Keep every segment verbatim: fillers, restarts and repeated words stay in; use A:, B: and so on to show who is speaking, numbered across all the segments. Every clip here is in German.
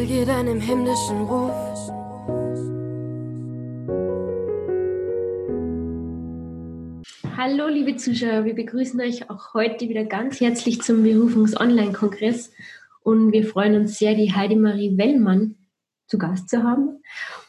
A: folge deinem himmlischen Ruf.
B: Hallo liebe Zuschauer, wir begrüßen euch auch heute wieder ganz herzlich zum Berufungs-Online-Kongress und wir freuen uns sehr, die Heidemarie Wellmann zu Gast zu haben.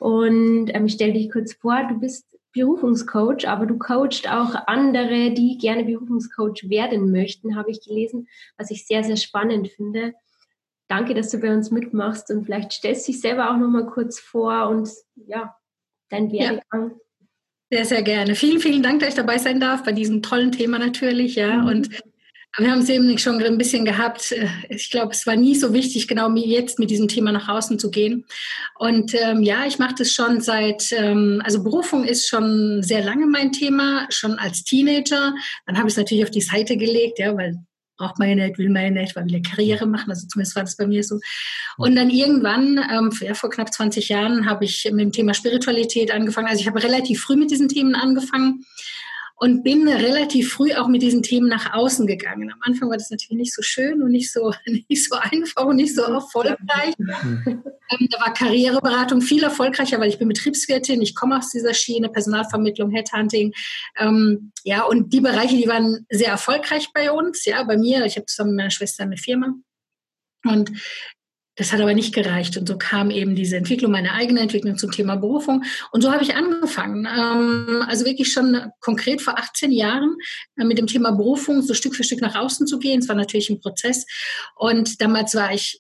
B: Und ähm, stell dich kurz vor, du bist Berufungscoach, aber du coachst auch andere, die gerne Berufungscoach werden möchten, habe ich gelesen, was ich sehr, sehr spannend finde. Danke, dass du bei uns mitmachst und vielleicht stellst du dich selber auch noch mal kurz vor und ja, dein Werdegang.
C: Ja. Sehr, sehr gerne. Vielen, vielen Dank, dass ich dabei sein darf bei diesem tollen Thema natürlich. Ja, mhm. Und wir haben es eben schon ein bisschen gehabt. Ich glaube, es war nie so wichtig, genau jetzt mit diesem Thema nach außen zu gehen. Und ähm, ja, ich mache das schon seit, ähm, also Berufung ist schon sehr lange mein Thema, schon als Teenager. Dann habe ich es natürlich auf die Seite gelegt, ja, weil braucht man ja nicht, will man ja nicht, weil wir eine Karriere machen, also zumindest war das bei mir so. Und dann irgendwann, ähm, ja, vor knapp zwanzig Jahren, habe ich mit dem Thema Spiritualität angefangen. Also ich habe relativ früh mit diesen Themen angefangen und bin relativ früh auch mit diesen Themen nach außen gegangen. Am Anfang war das natürlich nicht so schön und nicht so, nicht so einfach und nicht so erfolgreich. ähm, da war Karriereberatung viel erfolgreicher, weil ich bin Betriebswirtin, ich komme aus dieser Schiene, Personalvermittlung, Headhunting. Ähm, ja, und die Bereiche, die waren sehr erfolgreich bei uns, ja, bei mir. Ich habe zusammen mit meiner Schwester eine Firma und das hat aber nicht gereicht. Und so kam eben diese Entwicklung, meine eigene Entwicklung zum Thema Berufung. Und so habe ich angefangen. Ähm, also wirklich schon konkret vor achtzehn Jahren äh, mit dem Thema Berufung so Stück für Stück nach außen zu gehen. Es war natürlich ein Prozess. Und damals war ich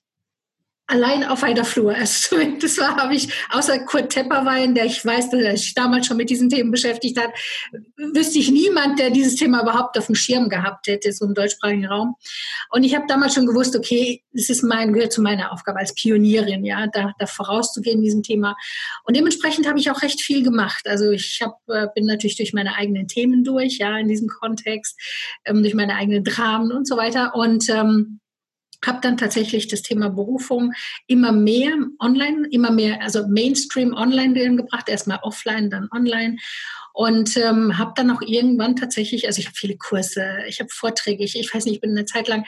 C: allein auf weiter Flur. Also das war, habe ich, außer Kurt Tepperwein, der ich weiß, der sich damals schon mit diesen Themen beschäftigt hat, wüsste ich niemand, der dieses Thema überhaupt auf dem Schirm gehabt hätte, so im deutschsprachigen Raum. Und ich habe damals schon gewusst, okay, es ist mein, gehört zu meiner Aufgabe als Pionierin, ja, da, da vorauszugehen in diesem Thema. Und dementsprechend habe ich auch recht viel gemacht. Also ich hab, bin natürlich durch meine eigenen Themen durch, ja, in diesem Kontext, ähm, durch meine eigenen Dramen und so weiter. Und ähm, habe dann tatsächlich das Thema Berufung immer mehr online, immer mehr, also Mainstream online gebracht, erstmal offline, dann online. Und ähm, habe dann auch irgendwann tatsächlich, also ich habe viele Kurse, ich habe Vorträge, ich, ich weiß nicht, ich bin eine Zeit lang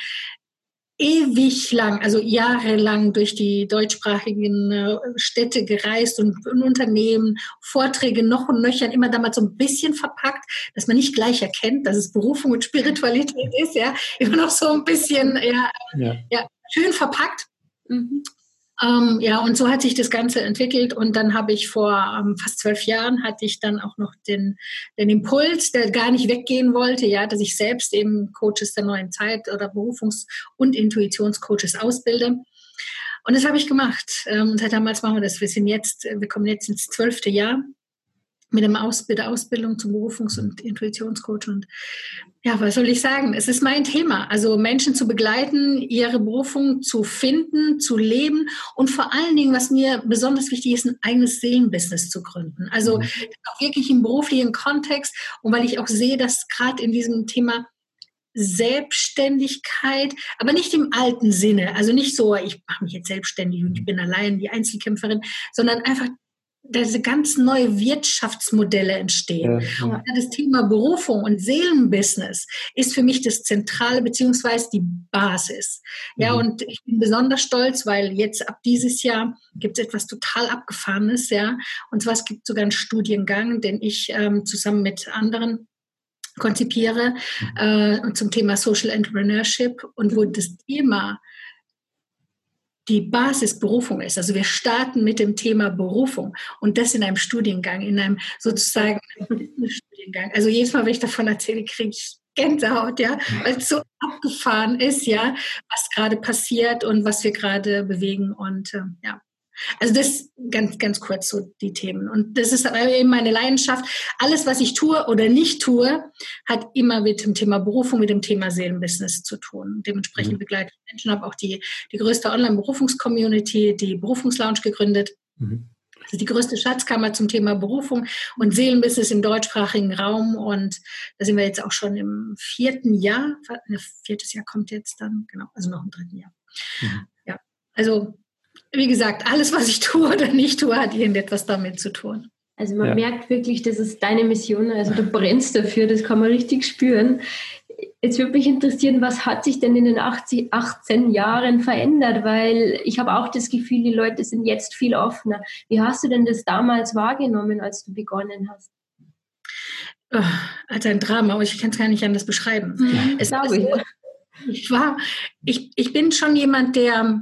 C: ewig lang, also jahrelang durch die deutschsprachigen äh, Städte gereist und, und Unternehmen, Vorträge noch und nöcher, immer damals so ein bisschen verpackt, dass man nicht gleich erkennt, dass es Berufung und Spiritualität ist, ja, immer noch so ein bisschen, ja, ja. ja schön verpackt. Mhm. Ähm, ja, und so hat sich das Ganze entwickelt und dann habe ich vor ähm, fast zwölf Jahren hatte ich dann auch noch den, den Impuls, der gar nicht weggehen wollte, ja, dass ich selbst eben Coaches der neuen Zeit oder Berufungs- und Intuitionscoaches ausbilde. Und das habe ich gemacht. Ähm, und seit damals machen wir das. Wir sind jetzt, wir kommen jetzt ins zwölfte Jahr mit dem Aus- mit der Ausbildung zum Berufungs- und Intuitionscoach. Und ja, was soll ich sagen? Es ist mein Thema. Also Menschen zu begleiten, ihre Berufung zu finden, zu leben und vor allen Dingen, was mir besonders wichtig ist, ein eigenes Seelenbusiness zu gründen. Also mhm. auch wirklich im beruflichen Kontext und weil ich auch sehe, dass gerade in diesem Thema Selbstständigkeit, aber nicht im alten Sinne, also nicht so, ich mache mich jetzt selbstständig und ich bin allein die Einzelkämpferin, sondern einfach diese ganz neue Wirtschaftsmodelle entstehen. Ja, ja. Das Thema Berufung und Seelenbusiness ist für mich das Zentrale beziehungsweise die Basis. Ja, mhm. und ich bin besonders stolz, weil jetzt ab dieses Jahr gibt es etwas total Abgefahrenes, ja. Und zwar es gibt sogar einen Studiengang, den ich ähm, zusammen mit anderen konzipiere äh, zum Thema Social Entrepreneurship und wo das Thema die Basis Berufung ist. Also wir starten mit dem Thema Berufung und das in einem Studiengang, in einem sozusagen Studiengang. Also jedes Mal, wenn ich davon erzähle, kriege ich Gänsehaut, ja, weil es so abgefahren ist, ja, was gerade passiert und was wir gerade bewegen und äh, ja. Also das ganz, ganz kurz so die Themen. Und das ist eben meine Leidenschaft. Alles, was ich tue oder nicht tue, hat immer mit dem Thema Berufung, mit dem Thema Seelenbusiness zu tun. Dementsprechend mhm. begleite ich Menschen, habe auch die, die größte Online-Berufungscommunity, die Berufungslounge gegründet. Mhm. Also die größte Schatzkammer zum Thema Berufung und Seelenbusiness im deutschsprachigen Raum. Und da sind wir jetzt auch schon im vierten Jahr. Ein viertes Jahr kommt jetzt dann, genau, also noch im dritten Jahr. Mhm. Ja, also wie gesagt, alles, was ich tue oder nicht tue, hat irgendetwas damit zu tun.
B: Also man ja. merkt wirklich, das ist deine Mission, also du brennst dafür, das kann man richtig spüren. Jetzt würde mich interessieren, was hat sich denn in den achtzig, achtzehn Jahren verändert? Weil ich habe auch das Gefühl, die Leute sind jetzt viel offener. Wie hast du denn das damals wahrgenommen, als du begonnen hast?
C: Oh, als ein Drama, aber ich kann es gar nicht anders beschreiben.
B: Mhm,
C: es
B: glaube ich.
C: Ich, war, ich, ich bin schon jemand, der,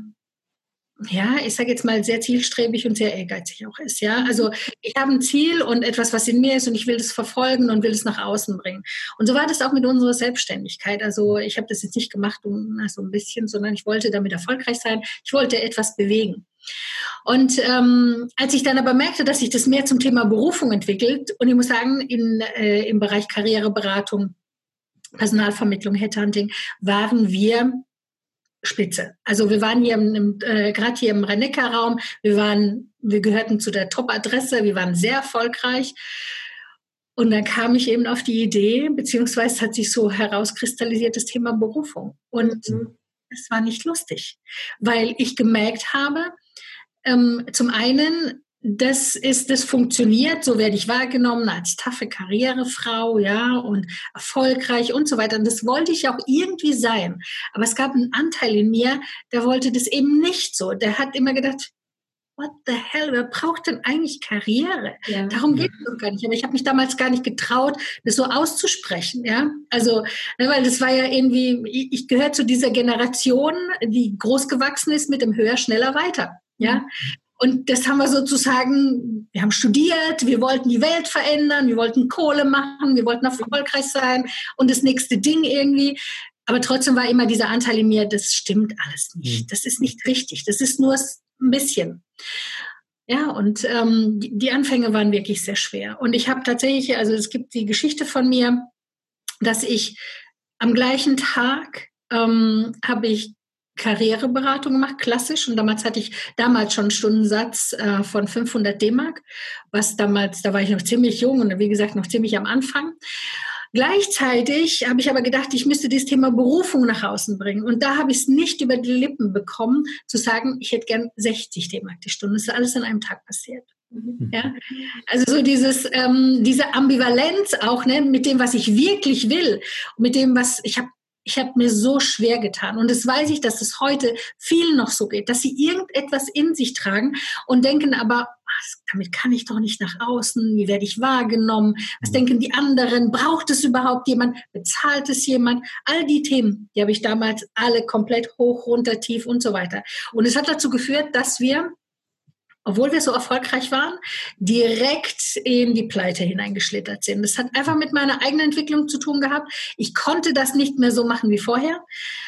C: ja, ich sage jetzt mal, sehr zielstrebig und sehr ehrgeizig auch ist. Ja, also ich habe ein Ziel und etwas, was in mir ist und ich will das verfolgen und will es nach außen bringen. Und so war das auch mit unserer Selbstständigkeit. Also ich habe das jetzt nicht gemacht, um so ein bisschen, sondern ich wollte damit erfolgreich sein. Ich wollte etwas bewegen. Und ähm, als ich dann aber merkte, dass sich das mehr zum Thema Berufung entwickelt, und ich muss sagen, in, äh, im Bereich Karriereberatung, Personalvermittlung, Headhunting, waren wir Spitze. Also wir waren hier im, äh, gerade hier im Rhein-Neckar-Raum, wir waren, wir gehörten zu der Top-Adresse, wir waren sehr erfolgreich. Und dann kam ich eben auf die Idee, beziehungsweise hat sich so herauskristallisiert das Thema Berufung. Und mhm. es war nicht lustig, weil ich gemerkt habe, ähm, zum einen, das ist, das funktioniert, so werde ich wahrgenommen als taffe Karrierefrau, ja, und erfolgreich und so weiter. Und das wollte ich auch irgendwie sein. Aber es gab einen Anteil in mir, der wollte das eben nicht so. Der hat immer gedacht, what the hell, wer braucht denn eigentlich Karriere? Ja. Darum geht es doch gar nicht. Aber ich habe mich damals gar nicht getraut, das so auszusprechen, ja. Also, weil das war ja irgendwie, ich, ich gehöre zu dieser Generation, die großgewachsen ist mit dem Höher, Schneller, Weiter, ja. Mhm. Und das haben wir sozusagen, wir haben studiert, wir wollten die Welt verändern, wir wollten Kohle machen, wir wollten erfolgreich sein und das nächste Ding irgendwie. Aber trotzdem war immer dieser Anteil in mir, das stimmt alles nicht. Das ist nicht richtig. Das ist nur ein bisschen. Ja, und ähm, die Anfänge waren wirklich sehr schwer. Und ich habe tatsächlich, also es gibt die Geschichte von mir, dass ich am gleichen Tag ähm, habe ich Karriereberatung gemacht, klassisch. Und damals hatte ich damals schon einen Stundensatz äh, von fünfhundert D-Mark, was damals, da war ich noch ziemlich jung und wie gesagt noch ziemlich am Anfang. Gleichzeitig habe ich aber gedacht, ich müsste das Thema Berufung nach außen bringen. Und da habe ich es nicht über die Lippen bekommen, zu sagen, ich hätte gern sechzig D-Mark die Stunde. Das ist alles an einem Tag passiert. Ja? Also so dieses, ähm, diese Ambivalenz auch, ne, mit dem, was ich wirklich will, und mit dem, was ich habe Ich habe mir so schwer getan. Und das weiß ich, dass es heute vielen noch so geht, dass sie irgendetwas in sich tragen und denken aber, ach, damit kann ich doch nicht nach außen. Wie werde ich wahrgenommen? Was denken die anderen? Braucht es überhaupt jemand? Bezahlt es jemand? All die Themen, die habe ich damals alle komplett hoch, runter, tief und so weiter. Und es hat dazu geführt, dass wir, obwohl wir so erfolgreich waren, direkt in die Pleite hineingeschlittert sind. Das hat einfach mit meiner eigenen Entwicklung zu tun gehabt. Ich konnte das nicht mehr so machen wie vorher.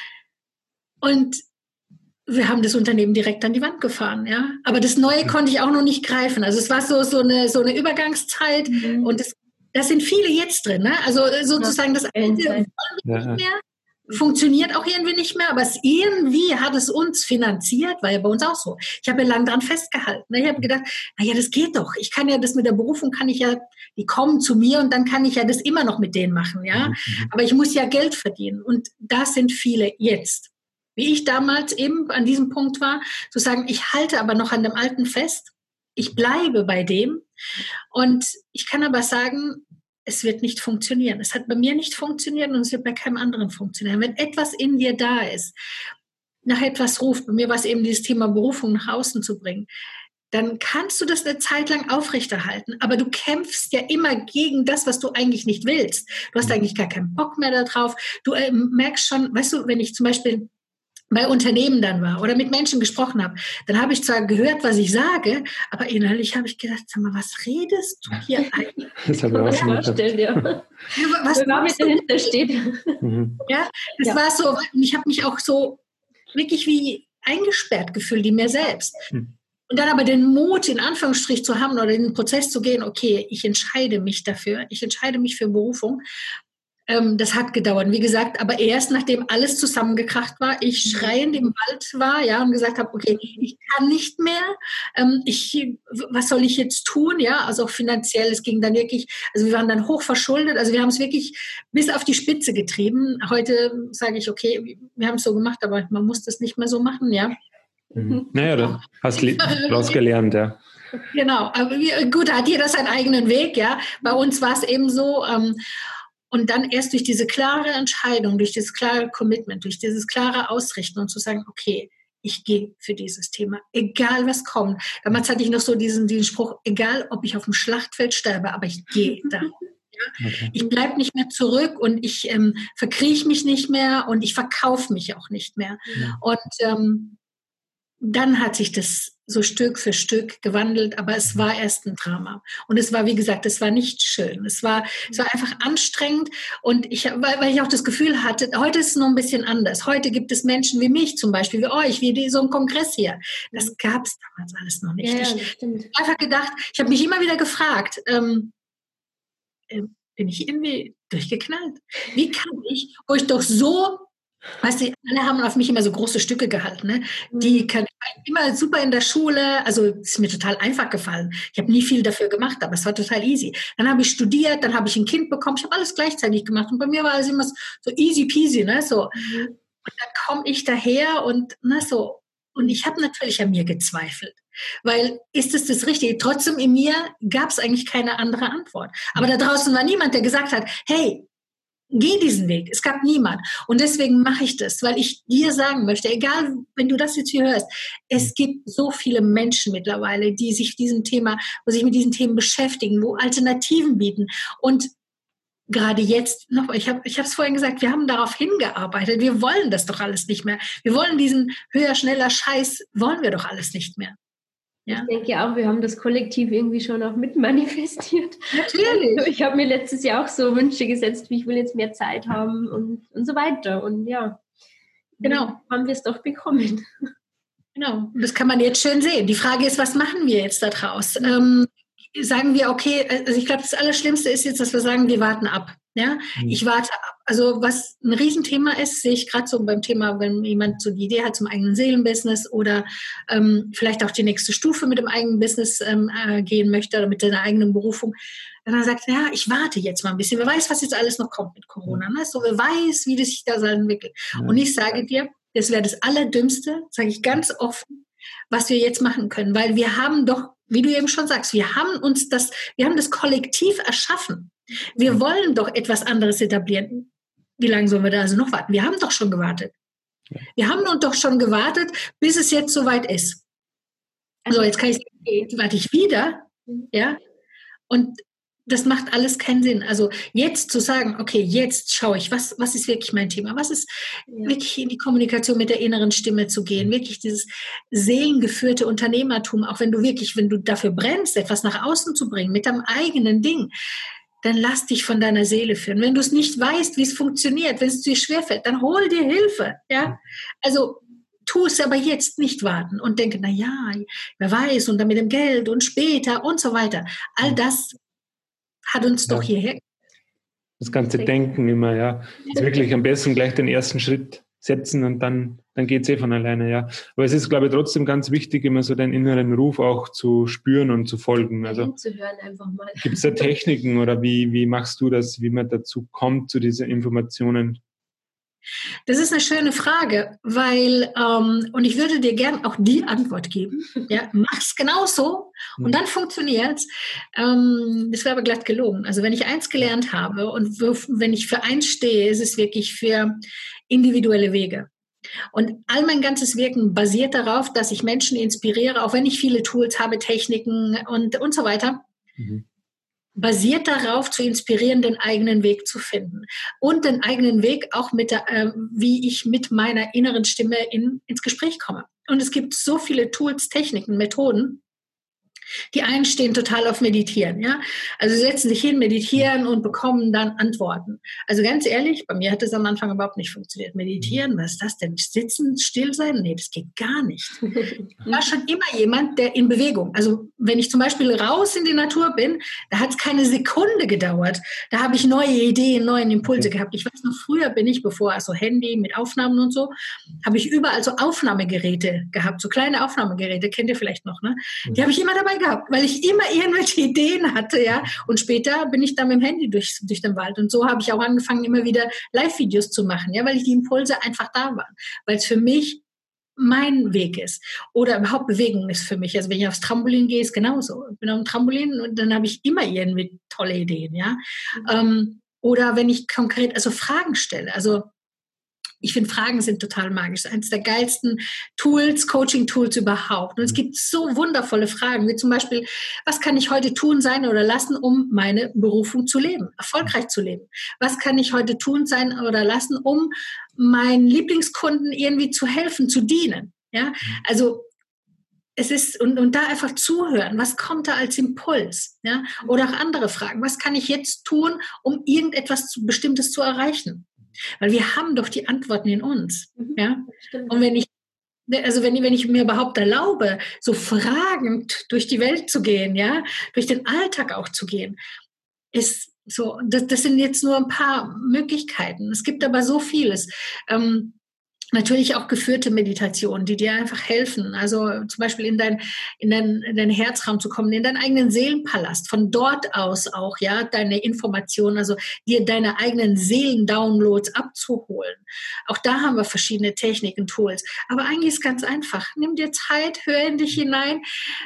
C: Und wir haben das Unternehmen direkt an die Wand gefahren, ja. Aber das Neue konnte ich auch noch nicht greifen. Also es war so, so eine, so eine Übergangszeit. Mhm. Und das, das sind viele jetzt drin, ne? Also sozusagen das Alte wollen wir nicht mehr. Funktioniert auch irgendwie nicht mehr, aber es irgendwie hat es uns finanziert, war ja bei uns auch so. Ich habe ja lange dran festgehalten. Ich habe gedacht, naja, das geht doch. Ich kann ja das mit der Berufung, kann ich ja, die kommen zu mir und dann kann ich ja das immer noch mit denen machen, ja. Aber ich muss ja Geld verdienen und das sind viele jetzt. Wie ich damals eben an diesem Punkt war, zu sagen, ich halte aber noch an dem Alten fest. Ich bleibe bei dem und ich kann aber sagen, es wird nicht funktionieren. Es hat bei mir nicht funktioniert und es wird bei keinem anderen funktionieren. Wenn etwas in dir da ist, nach etwas ruft, bei mir war es eben dieses Thema Berufung nach außen zu bringen, dann kannst du das eine Zeit lang aufrechterhalten. Aber du kämpfst ja immer gegen das, was du eigentlich nicht willst. Du hast eigentlich gar keinen Bock mehr darauf. Du äh, merkst schon, weißt du, wenn ich zum Beispiel bei Unternehmen dann war oder mit Menschen gesprochen habe, dann habe ich zwar gehört, was ich sage, aber innerlich habe ich gedacht, sag mal, was redest du hier eigentlich?
D: Das habe ich auch schon
B: vorstellen, ja. Was damit dahinter steht.
C: Mhm. Ja, das ja. war so, ich habe mich auch so wirklich wie eingesperrt gefühlt in mir selbst. Mhm. Und dann aber den Mut, in Anführungsstrich zu haben oder in den Prozess zu gehen, okay, ich entscheide mich dafür, ich entscheide mich für Berufung. Ähm, das hat gedauert, wie gesagt, aber erst nachdem alles zusammengekracht war, ich schreiend im Wald war, ja, und gesagt habe, okay, ich kann nicht mehr, ähm, ich, was soll ich jetzt tun, ja, also auch finanziell, es ging dann wirklich, also wir waren dann hoch verschuldet, also wir haben es wirklich bis auf die Spitze getrieben. Heute sage ich, okay, wir haben es so gemacht, aber man muss das nicht mehr so machen, ja.
D: Mhm. Naja, du hast daraus gelernt, ja.
C: Genau, aber gut, hat jeder seinen eigenen Weg, ja. Bei uns war es eben so, ähm, Und dann erst durch diese klare Entscheidung, durch dieses klare Commitment, durch dieses klare Ausrichten und zu sagen, okay, ich gehe für dieses Thema, egal was kommt. Damals hatte ich noch so diesen, diesen Spruch, egal ob ich auf dem Schlachtfeld sterbe, aber ich gehe da. Ja? Okay. Ich bleibe nicht mehr zurück und ich ähm, verkrieche mich nicht mehr und ich verkaufe mich auch nicht mehr. Ja. Und ähm, dann hat sich das so Stück für Stück gewandelt, aber es war erst ein Drama. Und es war, wie gesagt, es war nicht schön. Es war, es war einfach anstrengend und ich, weil, weil ich auch das Gefühl hatte, heute ist es noch ein bisschen anders. Heute gibt es Menschen wie mich zum Beispiel, wie euch, wie die, so ein Kongress hier. Das gab es damals alles noch nicht. Ja, ich habe einfach gedacht, ich habe mich immer wieder gefragt, ähm, äh, bin ich irgendwie durchgeknallt? Wie kann ich, wo ich doch so weißt du, alle haben auf mich immer so große Stücke gehalten. Ne? Die kann immer super in der Schule, also es ist mir total einfach gefallen. Ich habe nie viel dafür gemacht, aber es war total easy. Dann habe ich studiert, dann habe ich ein Kind bekommen, ich habe alles gleichzeitig gemacht und bei mir war es immer so easy peasy, ne? So. Mhm. Und dann komme ich daher und ne, so. Und ich habe natürlich an mir gezweifelt, weil ist es das Richtige? Trotzdem in mir gab es eigentlich keine andere Antwort. Aber da draußen war niemand, der gesagt hat, hey, geh diesen Weg. Es gab niemand. Und deswegen mache ich das, weil ich dir sagen möchte, egal, wenn du das jetzt hier hörst, es gibt so viele Menschen mittlerweile, die sich diesem Thema, wo sich mit diesen Themen beschäftigen, wo Alternativen bieten. Und gerade jetzt noch, ich habe ich habe es vorhin gesagt, wir haben darauf hingearbeitet. Wir wollen das doch alles nicht mehr. Wir wollen diesen höher, schneller Scheiß, wollen wir doch alles nicht mehr. Ja.
B: Ich denke auch, wir haben das Kollektiv irgendwie schon auch mit manifestiert.
C: Natürlich.
B: Also ich habe mir letztes Jahr auch so Wünsche gesetzt, wie ich will jetzt mehr Zeit haben und, und so weiter. Und ja, genau, haben wir es doch bekommen.
C: Genau, das kann man jetzt schön sehen. Die Frage ist, was machen wir jetzt da draus? Ähm, sagen wir, okay, also ich glaube, das Allerschlimmste ist jetzt, dass wir sagen, wir warten ab. Ja, mhm. Ich warte ab. Also was ein Riesenthema ist, sehe ich gerade so beim Thema, wenn jemand so die Idee hat zum eigenen Seelenbusiness oder ähm, vielleicht auch die nächste Stufe mit dem eigenen Business ähm, äh, gehen möchte oder mit seiner eigenen Berufung, dann sagt, ja, ich warte jetzt mal ein bisschen. Wer weiß, was jetzt alles noch kommt mit Corona. Ne? So, wer weiß, wie das sich da so entwickelt. Ja. Und ich sage dir, das wäre das Allerdümmste, sage ich ganz offen, was wir jetzt machen können, weil wir haben doch, wie du eben schon sagst, wir haben uns das, wir haben das Kollektiv erschaffen. Wir wollen doch etwas anderes etablieren. Wie lange sollen wir da also noch warten? Wir haben doch schon gewartet. Wir haben nun doch schon gewartet, bis es jetzt soweit ist. Also jetzt kann ich sagen, jetzt warte ich wieder, ja, und das macht alles keinen Sinn. Also jetzt zu sagen, okay, jetzt schaue ich, was, was ist wirklich mein Thema? Was ist ja. wirklich in die Kommunikation mit der inneren Stimme zu gehen? Wirklich dieses seelengeführte Unternehmertum, auch wenn du wirklich, wenn du dafür brennst, etwas nach außen zu bringen, mit deinem eigenen Ding, dann lass dich von deiner Seele führen. Wenn du es nicht weißt, wie es funktioniert, wenn es dir schwerfällt, dann hol dir Hilfe. Ja? Also tu es aber jetzt, nicht warten und denke, na ja, wer weiß, und dann mit dem Geld und später und so weiter. All das hat uns ja. doch hierher.
D: Das ganze Denken immer, ja. Ist wirklich am besten gleich den ersten Schritt setzen und dann, dann geht es eh von alleine, ja. Aber es ist, glaube ich, trotzdem ganz wichtig, immer so den inneren Ruf auch zu spüren und zu folgen. Also
B: hinzuhören einfach mal.
D: Gibt es da Techniken oder wie, wie machst du das, wie man dazu kommt, zu diesen Informationen?
C: Das ist eine schöne Frage, weil, ähm, und ich würde dir gern auch die Antwort geben. Ja, mach's genauso und dann funktioniert's. Ähm, das wäre aber glatt gelogen. Also wenn ich eins gelernt habe und wenn ich für eins stehe, ist es wirklich für individuelle Wege. Und all mein ganzes Wirken basiert darauf, dass ich Menschen inspiriere, auch wenn ich viele Tools habe, Techniken und, und so weiter. Mhm. Basiert darauf, zu inspirieren, den eigenen Weg zu finden. Und den eigenen Weg auch mit der, äh, wie ich mit meiner inneren Stimme in, ins Gespräch komme. Und es gibt so viele Tools, Techniken, Methoden. Die einen stehen total auf Meditieren, ja. Also setzen sich hin, meditieren und bekommen dann Antworten. Also ganz ehrlich, bei mir hat es am Anfang überhaupt nicht funktioniert. Meditieren, was ist das denn? Sitzen, still sein? Nee, das geht gar nicht. Ich war schon immer jemand, der in Bewegung, also wenn ich zum Beispiel raus in die Natur bin, da hat es keine Sekunde gedauert. Da habe ich neue Ideen, neue Impulse gehabt. Ich weiß noch, früher bin ich, bevor also Handy mit Aufnahmen und so, habe ich überall so Aufnahmegeräte gehabt, so kleine Aufnahmegeräte, kennt ihr vielleicht noch, ne? Die habe ich immer dabei gehabt, weil ich immer irgendwelche Ideen hatte, ja. Und später bin ich dann mit dem Handy durch, durch den Wald. Und so habe ich auch angefangen, immer wieder Live-Videos zu machen, ja, weil die Impulse einfach da waren. Weil es für mich mein Weg ist. Oder überhaupt Bewegung ist für mich. Also wenn ich aufs Trampolin gehe, ist genauso. Ich bin auf dem Trampolin und dann habe ich immer irgendwie tolle Ideen, ja. Mhm. Ähm, oder wenn ich konkret, also Fragen stelle, also ich finde, Fragen sind total magisch. Eines der geilsten Tools, Coaching-Tools überhaupt. Und es gibt so wundervolle Fragen, wie zum Beispiel, was kann ich heute tun, sein oder lassen, um meine Berufung zu leben, erfolgreich zu leben? Was kann ich heute tun, sein oder lassen, um meinen Lieblingskunden irgendwie zu helfen, zu dienen? Ja, also es ist, und, und da einfach zuhören, was kommt da als Impuls? Ja? Oder auch andere Fragen, was kann ich jetzt tun, um irgendetwas zu, Bestimmtes zu erreichen? Weil wir haben doch die Antworten in uns.
B: Mhm,
C: ja?
B: stimmt.
C: Und wenn ich, also wenn, wenn ich mir überhaupt erlaube, so fragend durch die Welt zu gehen, ja, durch den Alltag auch zu gehen, ist so, das, das sind jetzt nur ein paar Möglichkeiten. Es gibt aber so vieles. Ähm, Natürlich auch geführte Meditationen, die dir einfach helfen. Also zum Beispiel in dein, in dein, in deinen Herzraum zu kommen, in deinen eigenen Seelenpalast. Von dort aus auch, ja, deine Informationen, also dir deine eigenen Seelendownloads abzuholen. Auch da haben wir verschiedene Techniken, Tools. Aber eigentlich ist es ganz einfach. Nimm dir Zeit, hör in dich hinein,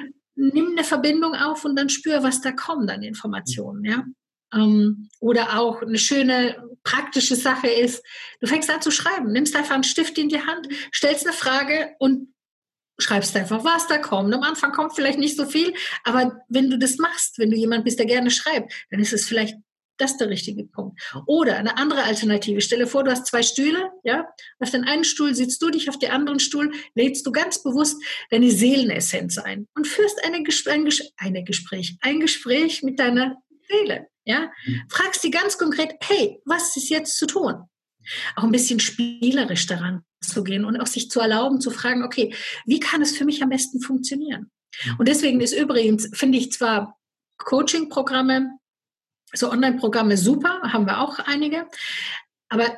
C: nimm eine Verbindung auf und dann spür, was da kommt an Informationen, ja. Ähm, oder auch eine schöne praktische Sache ist, du fängst an zu schreiben, nimmst einfach einen Stift in die Hand, stellst eine Frage und schreibst einfach, was da kommt. Am Anfang kommt vielleicht nicht so viel, aber wenn du das machst, wenn du jemand bist, der gerne schreibt, dann ist es vielleicht das der richtige Punkt. Oder eine andere Alternative, stelle vor, du hast zwei Stühle, ja, auf den einen Stuhl sitzt du dich, auf den anderen Stuhl lädst du ganz bewusst deine Seelenessenz ein und führst eine, ein, eine Gespräch, ein Gespräch mit deiner Seele. Ja? Fragst sie ganz konkret, hey, was ist jetzt zu tun? Auch ein bisschen spielerisch daran zu gehen und auch sich zu erlauben, zu fragen, okay, wie kann es für mich am besten funktionieren? Und deswegen ist übrigens, finde ich zwar Coaching-Programme, so Online-Programme super, haben wir auch einige, aber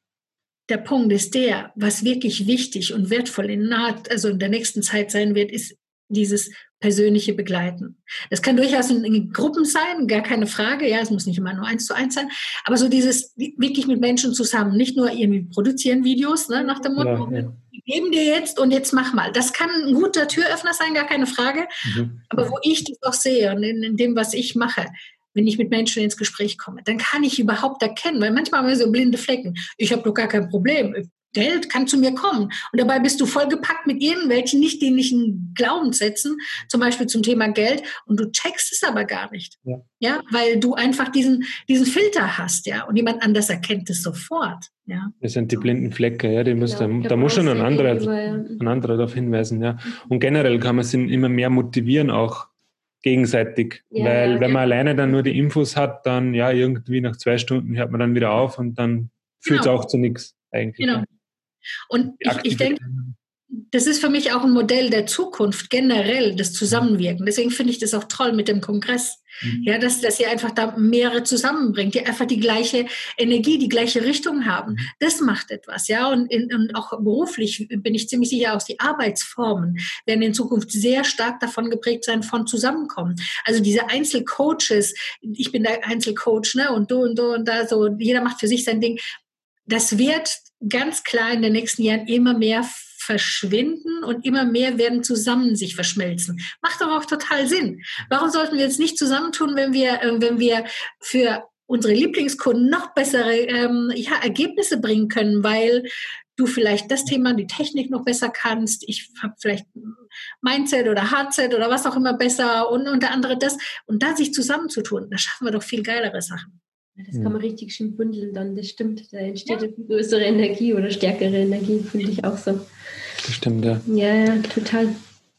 C: der Punkt ist der, was wirklich wichtig und wertvoll in, nahe, also in der nächsten Zeit sein wird, ist dieses persönliche Begleiten. Das kann durchaus in, in Gruppen sein, gar keine Frage. Ja, es muss nicht immer nur eins zu eins sein. Aber so dieses wirklich mit Menschen zusammen, nicht nur irgendwie produzieren Videos, ne, nach dem Motto, ja, ja. Wir geben dir jetzt und jetzt mach mal. Das kann ein guter Türöffner sein, gar keine Frage. Mhm. Aber wo ich das auch sehe und in, in dem, was ich mache, wenn ich mit Menschen ins Gespräch komme, dann kann ich überhaupt erkennen, weil manchmal haben wir so blinde Flecken. Ich habe doch gar kein Problem. Geld kann zu mir kommen. Und dabei bist du vollgepackt mit irgendwelchen nicht dienlichen Glaubenssätzen, zum Beispiel zum Thema Geld, und du checkst es aber gar nicht. Ja, ja, weil du einfach diesen, diesen Filter hast, ja, und jemand anders erkennt es sofort. Ja.
D: Das sind die blinden Flecke, ja, die muss, genau, da, da muss schon ein anderer, ein anderer darauf hinweisen. Ja. Und generell kann man sich immer mehr motivieren, auch gegenseitig, ja, weil ja, wenn man ja. alleine dann nur die Infos hat, dann ja, irgendwie nach zwei Stunden hört man dann wieder auf und dann führt es genau. auch zu nichts eigentlich.
C: Genau. Und ich, ich denke, das ist für mich auch ein Modell der Zukunft, generell das Zusammenwirken. Deswegen finde ich das auch toll mit dem Kongress, mhm. ja, dass, dass ihr einfach da mehrere zusammenbringt, die einfach die gleiche Energie, die gleiche Richtung haben. Das macht etwas, ja, und, in, und auch beruflich bin ich ziemlich sicher, auch die Arbeitsformen werden in Zukunft sehr stark davon geprägt sein, von Zusammenkommen. Also diese Einzelcoaches, ich bin der Einzelcoach, ne, und du und du und da, so, jeder macht für sich sein Ding. Das wird ganz klar in den nächsten Jahren immer mehr verschwinden und immer mehr werden zusammen sich verschmelzen. Macht doch auch total Sinn. Warum sollten wir jetzt nicht zusammentun, wenn wir, wenn wir für unsere Lieblingskunden noch bessere ähm, ja, Ergebnisse bringen können, weil du vielleicht das Thema, die Technik noch besser kannst, ich habe vielleicht Mindset oder Hardset oder was auch immer besser und unter anderem das. Und da sich zusammenzutun, da schaffen wir doch viel geilere Sachen.
B: Das kann man richtig schön bündeln dann, das stimmt. Da entsteht eine größere Energie oder stärkere Energie, finde ich auch so.
D: Das stimmt, ja.
B: Ja, ja, total.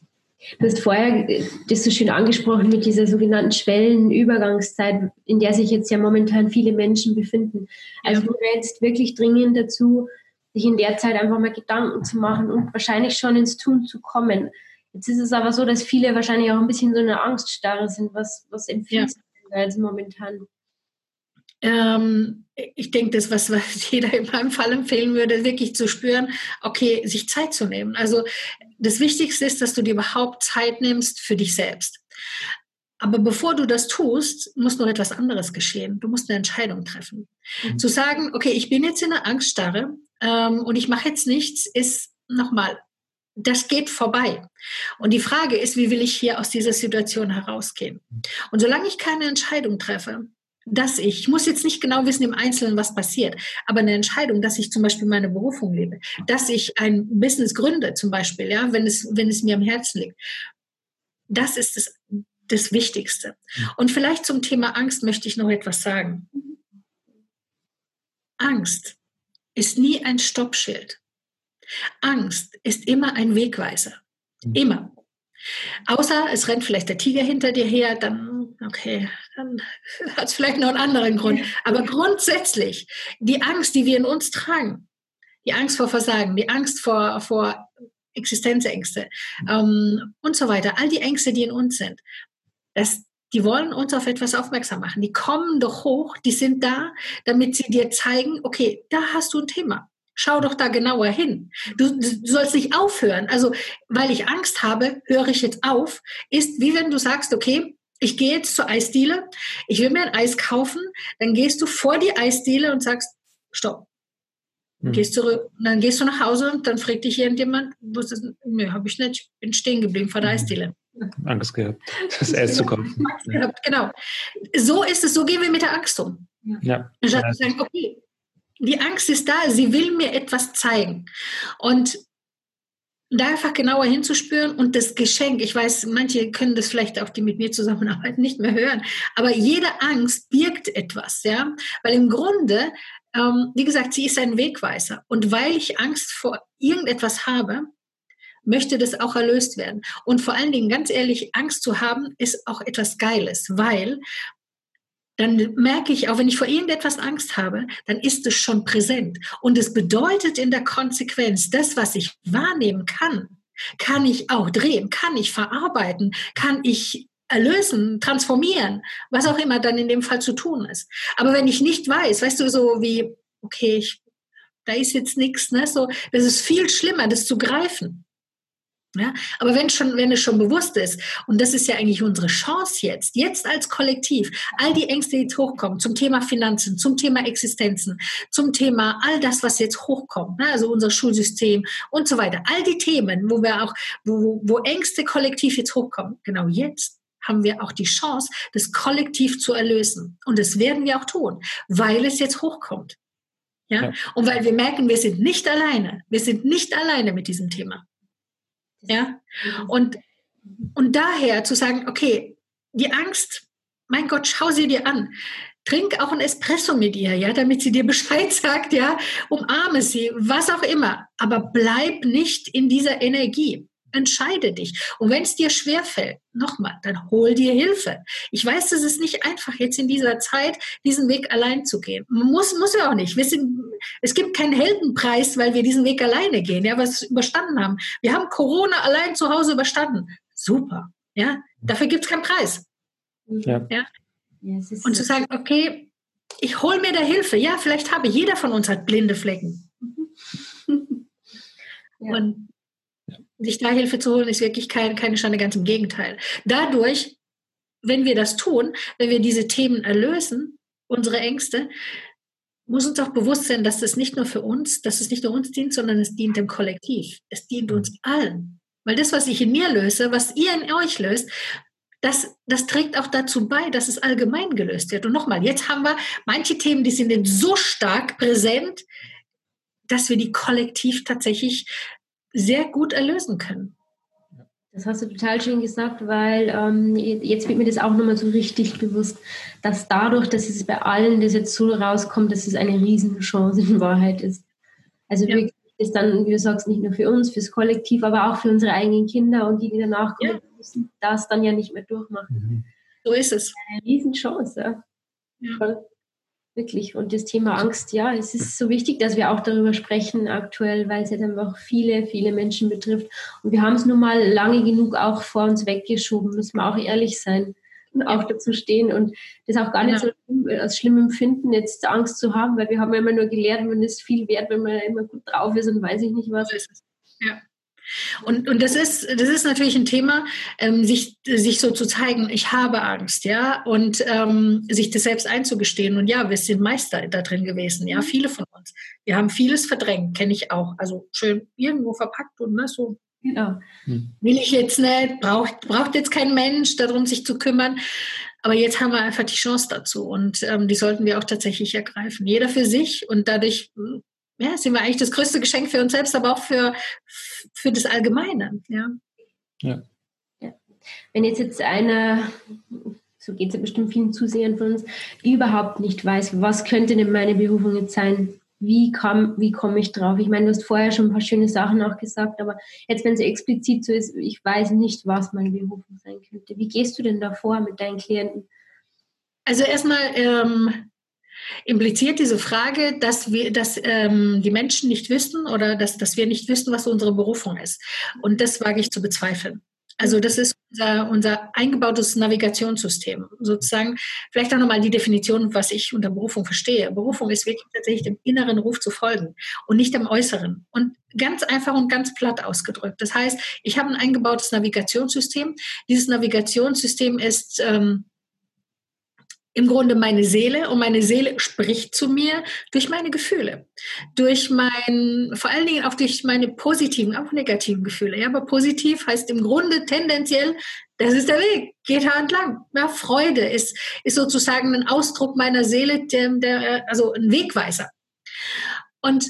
B: Du hast vorher das so schön angesprochen mit dieser sogenannten Schwellenübergangszeit, in der sich jetzt ja momentan viele Menschen befinden. Also du rätst wirklich dringend dazu, sich in der Zeit einfach mal Gedanken zu machen und wahrscheinlich schon ins Tun zu kommen. Jetzt ist es aber so, dass viele wahrscheinlich auch ein bisschen so eine Angststarre sind. Was, was empfiehlst du also momentan?
C: Ähm, ich denke, das, was, was jeder in meinem Fall empfehlen würde, wirklich zu spüren, okay, sich Zeit zu nehmen. Also das Wichtigste ist, dass du dir überhaupt Zeit nimmst für dich selbst. Aber bevor du das tust, muss noch etwas anderes geschehen. Du musst eine Entscheidung treffen. Mhm. Zu sagen, okay, ich bin jetzt in einer Angststarre ähm, und ich mache jetzt nichts, ist nochmal, das geht vorbei. Und die Frage ist, wie will ich hier aus dieser Situation herausgehen? Und solange ich keine Entscheidung treffe, dass ich, ich muss jetzt nicht genau wissen im Einzelnen, was passiert, aber eine Entscheidung, dass ich zum Beispiel meine Berufung lebe, dass ich ein Business gründe zum Beispiel, ja, wenn es, wenn es mir am Herzen liegt, das ist das, das Wichtigste. Und vielleicht zum Thema Angst möchte ich noch etwas sagen. Angst ist nie ein Stoppschild. Angst ist immer ein Wegweiser. Immer. Außer es rennt vielleicht der Tiger hinter dir her, dann, okay, dann hat es vielleicht noch einen anderen Grund. Aber grundsätzlich, die Angst, die wir in uns tragen, die Angst vor Versagen, die Angst vor, vor Existenzängste ähm, und so weiter, all die Ängste, die in uns sind, das, die wollen uns auf etwas aufmerksam machen. Die kommen doch hoch, die sind da, damit sie dir zeigen, okay, da hast du ein Thema. Schau doch da genauer hin. Du, du sollst nicht aufhören. Also, weil ich Angst habe, höre ich jetzt auf, ist wie wenn du sagst, okay, ich gehe jetzt zur Eisdiele, ich will mir ein Eis kaufen, dann gehst du vor die Eisdiele und sagst, stopp. Mhm. Gehst zurück, und dann gehst du nach Hause und dann fragt dich irgendjemand, was ist, nö, habe ich nicht, ich bin stehen geblieben vor der Eisdiele.
D: Angst gehabt, das Eis zu kaufen.
C: Angst gehabt, genau. So ist es, so gehen wir mit der Angst um.
D: Ja.
C: Anstatt zu sagen, okay, die Angst ist da, sie will mir etwas zeigen. Und da einfach genauer hinzuspüren und das Geschenk, ich weiß, manche können das vielleicht auch, die mit mir zusammenarbeiten, nicht mehr hören, aber jede Angst birgt etwas, ja, weil im Grunde, ähm, wie gesagt, sie ist ein Wegweiser und weil ich Angst vor irgendetwas habe, möchte das auch erlöst werden. Und vor allen Dingen, ganz ehrlich, Angst zu haben, ist auch etwas Geiles, weil dann merke ich, auch wenn ich vor irgendetwas Angst habe, dann ist es schon präsent. Und es bedeutet in der Konsequenz, das, was ich wahrnehmen kann, kann ich auch drehen, kann ich verarbeiten, kann ich erlösen, transformieren, was auch immer dann in dem Fall zu tun ist. Aber wenn ich nicht weiß, weißt du, so wie, okay, ich, da ist jetzt nichts, ne, so, das ist viel schlimmer, das zu greifen. Ja, aber wenn schon, wenn es schon bewusst ist, und das ist ja eigentlich unsere Chance jetzt, jetzt als Kollektiv, all die Ängste, die jetzt hochkommen, zum Thema Finanzen, zum Thema Existenzen, zum Thema all das, was jetzt hochkommt, ne, also unser Schulsystem und so weiter, all die Themen, wo wir auch, wo, wo Ängste kollektiv jetzt hochkommen, genau jetzt haben wir auch die Chance, das kollektiv zu erlösen. Und das werden wir auch tun, weil es jetzt hochkommt. Ja? Ja. Und weil wir merken, wir sind nicht alleine. Wir sind nicht alleine mit diesem Thema. Ja, und, und daher zu sagen, okay, die Angst, mein Gott, schau sie dir an. Trink auch ein Espresso mit ihr, ja, damit sie dir Bescheid sagt, ja, umarme sie, was auch immer. Aber bleib nicht in dieser Energie. Entscheide dich. Und wenn es dir schwerfällt, nochmal, dann hol dir Hilfe. Ich weiß, es ist nicht einfach, jetzt in dieser Zeit diesen Weg allein zu gehen. Muss, muss ja auch nicht. Wir sind, es gibt keinen Heldenpreis, weil wir diesen Weg alleine gehen, ja, was überstanden haben. Wir haben Corona allein zu Hause überstanden. Super. Ja, dafür gibt es keinen Preis. Ja. Ja? Ja, es ist Und zu sagen, okay, ich hole mir da Hilfe. Ja, vielleicht habe jeder von uns hat blinde Flecken. Ja. Und sich da Hilfe zu holen, ist wirklich kein, keine Schande, ganz im Gegenteil. Dadurch, wenn wir das tun, wenn wir diese Themen erlösen, unsere Ängste, muss uns auch bewusst sein, dass das nicht nur für uns, dass es nicht nur uns dient, sondern es dient dem Kollektiv. Es dient uns allen. Weil das, was ich in mir löse, was ihr in euch löst, das, das trägt auch dazu bei, dass es allgemein gelöst wird. Und nochmal, jetzt haben wir manche Themen, die sind so stark präsent, dass wir die kollektiv tatsächlich sehr gut erlösen können.
B: Das hast du total schön gesagt, weil ähm, jetzt wird mir das auch nochmal so richtig bewusst, dass dadurch, dass es bei allen das jetzt so rauskommt, dass es eine Riesenchance in Wahrheit ist. Also ja. Wirklich ist dann, wie du sagst, nicht nur für uns, fürs Kollektiv, aber auch für unsere eigenen Kinder und die, die danach kommen, ja. müssen das dann ja nicht mehr durchmachen.
C: So ist es.
B: Eine Riesenchance. Ja. Voll. Wirklich. Und das Thema Angst, ja, es ist so wichtig, dass wir auch darüber sprechen aktuell, weil es jetzt einfach viele, viele Menschen betrifft. Und wir haben es nun mal lange genug auch vor uns weggeschoben, müssen wir auch ehrlich sein und auch dazu stehen und das auch gar nicht ja. so als schlimm empfinden, jetzt Angst zu haben, weil wir haben ja immer nur gelernt, man ist viel wert, wenn man immer gut drauf ist und weiß ich nicht was.
C: Ja. Und, und das ist, das ist natürlich ein Thema, ähm, sich, sich so zu zeigen, ich habe Angst, ja, und ähm, sich das selbst einzugestehen. Und ja, wir sind Meister da drin gewesen, ja, viele von uns. Wir haben vieles verdrängt, kenne ich auch. Also schön irgendwo verpackt und ne, so. Genau. Hm. Will ich jetzt nicht, braucht, braucht jetzt kein Mensch, darum sich zu kümmern. Aber jetzt haben wir einfach die Chance dazu und ähm, die sollten wir auch tatsächlich ergreifen. Jeder für sich und dadurch ja, sind wir eigentlich das größte Geschenk für uns selbst, aber auch für, für das Allgemeine. Ja.
D: Ja.
B: Ja. Wenn jetzt jetzt einer, so geht es ja bestimmt vielen Zusehern von uns, überhaupt nicht weiß, was könnte denn meine Berufung jetzt sein? Wie kam, wie komme ich drauf? Ich meine, du hast vorher schon ein paar schöne Sachen auch gesagt, aber jetzt, wenn es explizit so ist, ich weiß nicht, was meine Berufung sein könnte. Wie gehst du denn da vor mit deinen Klienten?
C: Also erstmal ähm, impliziert diese Frage, dass wir, dass ähm, die Menschen nicht wissen oder dass, dass wir nicht wissen, was unsere Berufung ist. Und das wage ich zu bezweifeln. Also das ist unser, unser eingebautes Navigationssystem. Sozusagen, vielleicht auch nochmal die Definition, was ich unter Berufung verstehe. Berufung ist wirklich tatsächlich dem inneren Ruf zu folgen und nicht dem äußeren. Und ganz einfach und ganz platt ausgedrückt. Das heißt, ich habe ein eingebautes Navigationssystem. Dieses Navigationssystem ist ähm, im Grunde meine Seele und meine Seele spricht zu mir durch meine Gefühle, durch mein, vor allen Dingen auch durch meine positiven, auch negativen Gefühle. Ja, aber positiv heißt im Grunde tendenziell, das ist der Weg, geht da entlang. Ja, Freude ist, ist sozusagen ein Ausdruck meiner Seele, der, der, also ein Wegweiser. Und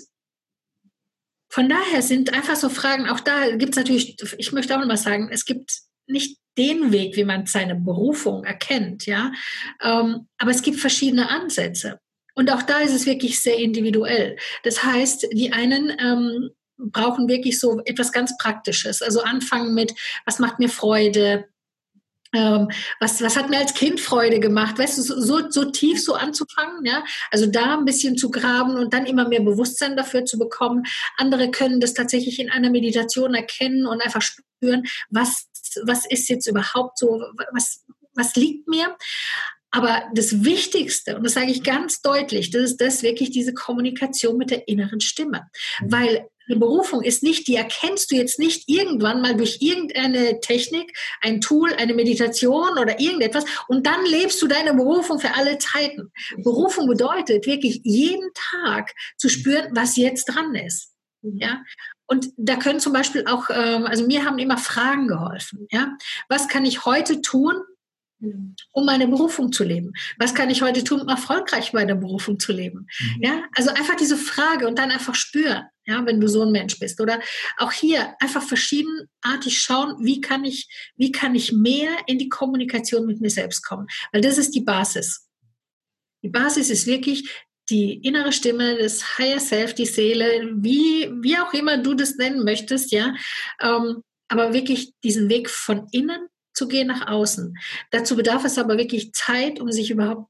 C: von daher sind einfach so Fragen, auch da gibt es natürlich, ich möchte auch noch mal sagen, es gibt nicht den Weg, wie man seine Berufung erkennt, ja. Ähm, aber es gibt verschiedene Ansätze. Und auch da ist es wirklich sehr individuell. Das heißt, die einen ähm, brauchen wirklich so etwas ganz Praktisches. Also anfangen mit, was macht mir Freude? Ähm, was, was hat mir als Kind Freude gemacht? Weißt du, so, so tief so anzufangen, ja? Also da ein bisschen zu graben und dann immer mehr Bewusstsein dafür zu bekommen. Andere können das tatsächlich in einer Meditation erkennen und einfach spüren, was was ist jetzt überhaupt so, was, was liegt mir? Aber das Wichtigste, und das sage ich ganz deutlich, das ist das wirklich diese Kommunikation mit der inneren Stimme. Weil eine Berufung ist nicht, die erkennst du jetzt nicht irgendwann mal durch irgendeine Technik, ein Tool, eine Meditation oder irgendetwas und dann lebst du deine Berufung für alle Zeiten. Berufung bedeutet wirklich jeden Tag zu spüren, was jetzt dran ist. Ja? Und da können zum Beispiel auch, ähm, also mir haben immer Fragen geholfen. Ja? Was kann ich heute tun, um meine Berufung zu leben? Was kann ich heute tun, um erfolgreich meine Berufung zu leben? Mhm. Ja? Also einfach diese Frage und dann einfach spüren, ja, wenn du so ein Mensch bist. Oder auch hier einfach verschiedenartig schauen, wie kann ich, wie kann ich mehr in die Kommunikation mit mir selbst kommen? Weil das ist die Basis. Die Basis ist wirklich die innere Stimme, das Higher Self, die Seele, wie, wie auch immer du das nennen möchtest, ja, ähm, aber wirklich diesen Weg von innen zu gehen nach außen. Dazu bedarf es aber wirklich Zeit, um sich überhaupt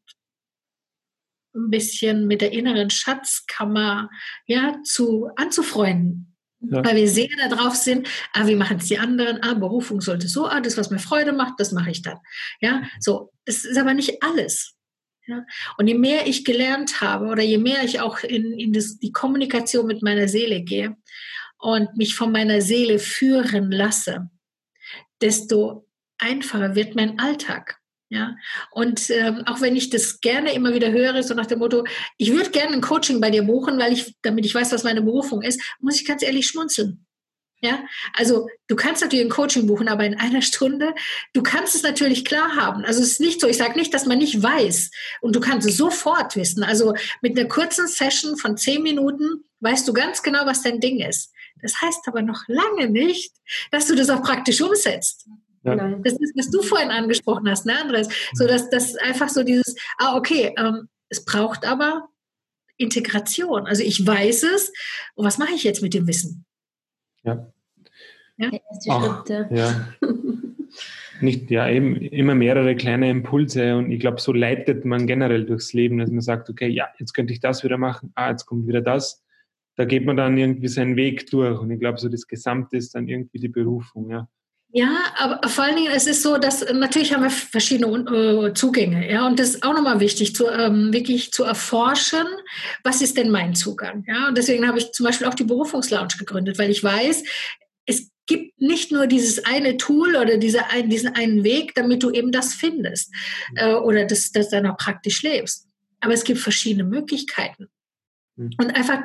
C: ein bisschen mit der inneren Schatzkammer, ja, zu, anzufreunden. Ja. Weil wir sehr darauf sind, ah, wie machen es die anderen, ah, Berufung sollte so, ah, das, was mir Freude macht, das mache ich dann. Ja, so, das ist aber nicht alles. Ja? Und je mehr ich gelernt habe oder je mehr ich auch in, in das, die Kommunikation mit meiner Seele gehe und mich von meiner Seele führen lasse, desto einfacher wird mein Alltag. Ja? Und ähm, auch wenn ich das gerne immer wieder höre, so nach dem Motto, ich würde gerne ein Coaching bei dir buchen, weil ich, damit ich weiß, was meine Berufung ist, muss ich ganz ehrlich schmunzeln. Ja, also du kannst natürlich ein Coaching buchen, aber in einer Stunde, du kannst es natürlich klar haben. Also es ist nicht so, ich sage nicht, dass man nicht weiß und du kannst es sofort wissen. Also mit einer kurzen Session von zehn Minuten weißt du ganz genau, was dein Ding ist. Das heißt aber noch lange nicht, dass du das auch praktisch umsetzt. Ja. Das ist, was du vorhin angesprochen hast, ne, Andres? So, dass das einfach so dieses, ah, okay, ähm, es braucht aber Integration. Also ich weiß es und was mache ich jetzt mit dem Wissen?
D: Ja.
B: Ja?
D: Auch, ja. Nicht, ja, eben immer mehrere kleine Impulse und ich glaube, so leitet man generell durchs Leben, dass man sagt, okay, ja, jetzt könnte ich das wieder machen, ah, jetzt kommt wieder das. Da geht man dann irgendwie seinen Weg durch und ich glaube, so das Gesamte ist dann irgendwie die Berufung, ja.
C: Ja, aber vor allen Dingen, es ist so, dass natürlich haben wir verschiedene äh, Zugänge, ja, und das ist auch nochmal wichtig, zu, ähm, wirklich zu erforschen, was ist denn mein Zugang, ja, und deswegen habe ich zum Beispiel auch die Berufungslounge gegründet, weil ich weiß, es gibt nicht nur dieses eine Tool oder diese, diesen einen Weg, damit du eben das findest äh, oder das, das dann auch praktisch lebst, aber es gibt verschiedene Möglichkeiten. Und einfach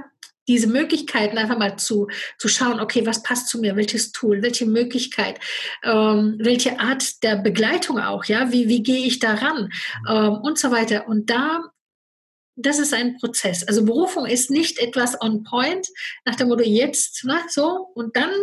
C: diese Möglichkeiten einfach mal zu, zu schauen, okay, was passt zu mir, welches Tool, welche Möglichkeit, ähm, welche Art der Begleitung auch, ja, wie, wie gehe ich daran ähm, und so weiter. Und da, das ist ein Prozess. Also Berufung ist nicht etwas on point, nach dem Motto jetzt, ne, so und dann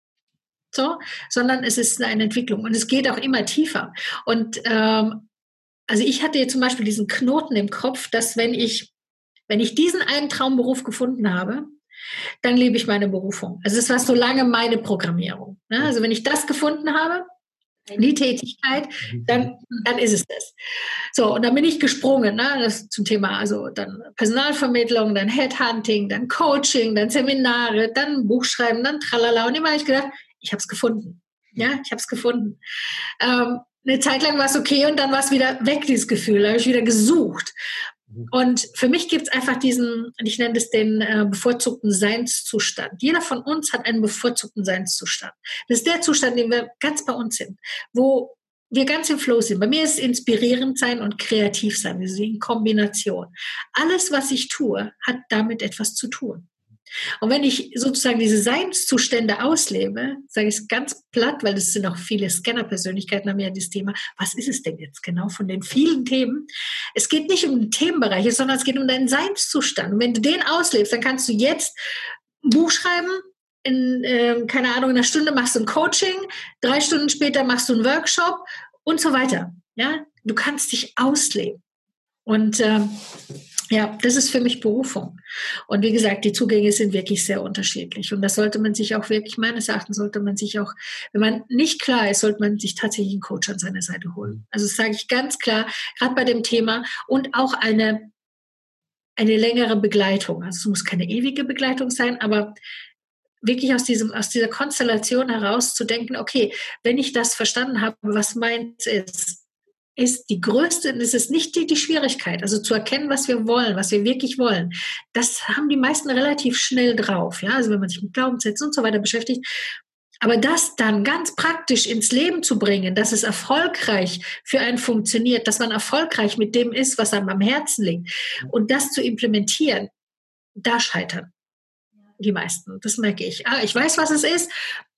C: so, sondern es ist eine Entwicklung und es geht auch immer tiefer. Und ähm, also ich hatte jetzt zum Beispiel diesen Knoten im Kopf, dass wenn ich Wenn ich diesen einen Traumberuf gefunden habe, dann lebe ich meine Berufung. Also es war so lange meine Programmierung. Ne? Also wenn ich das gefunden habe, die Tätigkeit, dann, dann ist es das. So, und dann bin ich gesprungen, ne? Das zum Thema, also dann Personalvermittlung, dann Headhunting, dann Coaching, dann Seminare, dann Buchschreiben, dann tralala. Und immer habe ich gedacht, ich habe es gefunden. Ja, ich habe es gefunden. Ähm, eine Zeit lang war es okay und dann war es wieder weg, dieses Gefühl. Da habe ich wieder gesucht. Und für mich gibt es einfach diesen, ich nenne das den äh, bevorzugten Seinszustand. Jeder von uns hat einen bevorzugten Seinszustand. Das ist der Zustand, in dem wir ganz bei uns sind, wo wir ganz im Flow sind. Bei mir ist es inspirierend sein und kreativ sein, wir sind in Kombination. Alles, was ich tue, hat damit etwas zu tun. Und wenn ich sozusagen diese Seinszustände auslebe, sage ich es ganz platt, weil das sind auch viele Scanner-Persönlichkeiten, haben ja das Thema, was ist es denn jetzt genau von den vielen Themen? Es geht nicht um den Themenbereich, sondern es geht um deinen Seinszustand. Und wenn du den auslebst, dann kannst du jetzt ein Buch schreiben, in, äh, keine Ahnung, in einer Stunde machst du ein Coaching, drei Stunden später machst du einen Workshop und so weiter. Ja? Du kannst dich ausleben. Und äh, ja, das ist für mich Berufung. Und wie gesagt, die Zugänge sind wirklich sehr unterschiedlich. Und das sollte man sich auch wirklich, meines Erachtens sollte man sich auch, wenn man nicht klar ist, sollte man sich tatsächlich einen Coach an seine Seite holen. Also das sage ich ganz klar, gerade bei dem Thema und auch eine, eine längere Begleitung. Also es muss keine ewige Begleitung sein, aber wirklich aus diesem, aus dieser Konstellation heraus zu denken, okay, wenn ich das verstanden habe, was meins ist, ist die größte, das ist nicht die, die Schwierigkeit, also zu erkennen, was wir wollen, was wir wirklich wollen. Das haben die meisten relativ schnell drauf, ja, also wenn man sich mit Glaubenssätzen und so weiter beschäftigt. Aber das dann ganz praktisch ins Leben zu bringen, dass es erfolgreich für einen funktioniert, dass man erfolgreich mit dem ist, was einem am Herzen liegt und das zu implementieren, da scheitern die meisten. Das merke ich. Ah, ich weiß, was es ist,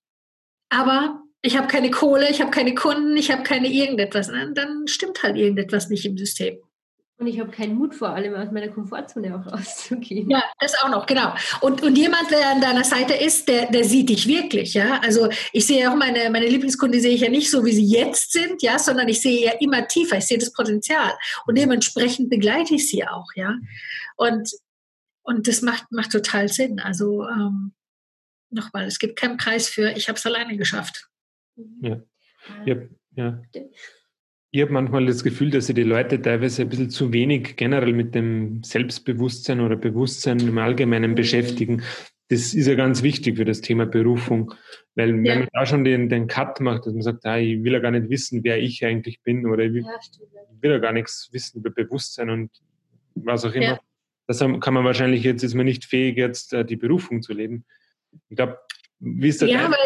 C: aber ich habe keine Kohle, ich habe keine Kunden, ich habe keine irgendetwas. Dann stimmt halt irgendetwas nicht im System.
B: Und ich habe keinen Mut, vor allem aus meiner Komfortzone auch rauszugehen.
C: Ja, das auch noch, genau. Und, und jemand, der an deiner Seite ist, der, der sieht dich wirklich, ja. Also ich sehe auch meine, meine Lieblingskunden, sehe ich ja nicht so, wie sie jetzt sind, ja, sondern ich sehe ja immer tiefer, ich sehe das Potenzial. Und dementsprechend begleite ich sie auch, ja. Und, und das macht, macht total Sinn. Also ähm, nochmal, es gibt keinen Preis für, ich habe es alleine geschafft.
D: Ja, ja, ja. Ich habe manchmal das Gefühl, dass sich die Leute teilweise ein bisschen zu wenig generell mit dem Selbstbewusstsein oder Bewusstsein im Allgemeinen beschäftigen. Das ist ja ganz wichtig für das Thema Berufung, weil wenn ja. man da schon den, den Cut macht, dass man sagt, ah, ich will ja gar nicht wissen, wer ich eigentlich bin oder ich will ja, ich will ja gar nichts wissen über Bewusstsein und was auch immer. Ja. Das kann man wahrscheinlich jetzt, ist man nicht fähig, jetzt die Berufung zu leben. Ich glaube, wie ist das?
C: Ja, aber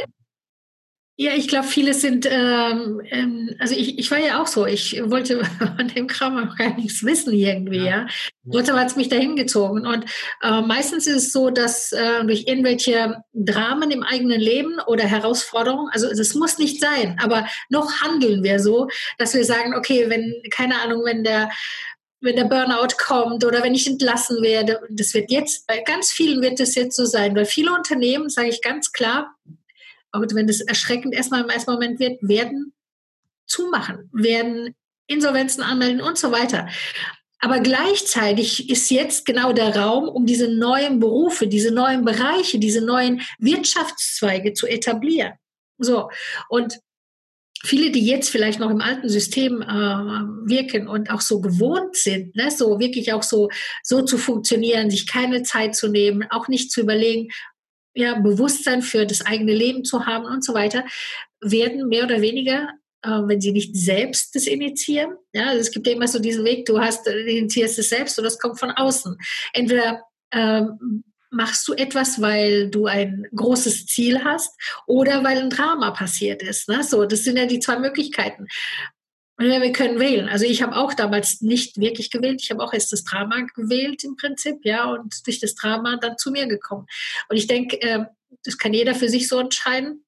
C: Ja, ich glaube, viele sind, ähm, ähm, also ich, ich war ja auch so, ich wollte von dem Kram auch gar nichts wissen irgendwie, ja. Trotzdem hat es mich dahin gezogen. Und äh, meistens ist es so, dass äh, durch irgendwelche Dramen im eigenen Leben oder Herausforderungen, also es muss nicht sein, aber noch handeln wir so, dass wir sagen, okay, wenn, keine Ahnung, wenn der wenn der Burnout kommt oder wenn ich entlassen werde, das wird jetzt, bei ganz vielen wird das jetzt so sein, weil viele Unternehmen, sage ich ganz klar, auch wenn das erschreckend erstmal im ersten Moment wird, werden zumachen, werden Insolvenzen anmelden und so weiter. Aber gleichzeitig ist jetzt genau der Raum, um diese neuen Berufe, diese neuen Bereiche, diese neuen Wirtschaftszweige zu etablieren. So. Und viele, die jetzt vielleicht noch im alten System äh, wirken und auch so gewohnt sind, ne, so wirklich auch so, so zu funktionieren, sich keine Zeit zu nehmen, auch nicht zu überlegen, ja, Bewusstsein für das eigene Leben zu haben und so weiter, werden mehr oder weniger, äh, wenn sie nicht selbst das initiieren, ja, also es gibt ja immer so diesen Weg, du hast, du initiierst es selbst oder das kommt von außen. Entweder ähm, machst du etwas, weil du ein großes Ziel hast oder weil ein Drama passiert ist, ne? So, das sind ja die zwei Möglichkeiten. Ja, wir können wählen. Also ich habe auch damals nicht wirklich gewählt. Ich habe auch erst das Drama gewählt im Prinzip, ja, und durch das Drama dann zu mir gekommen. Und ich denke, äh, das kann jeder für sich so entscheiden.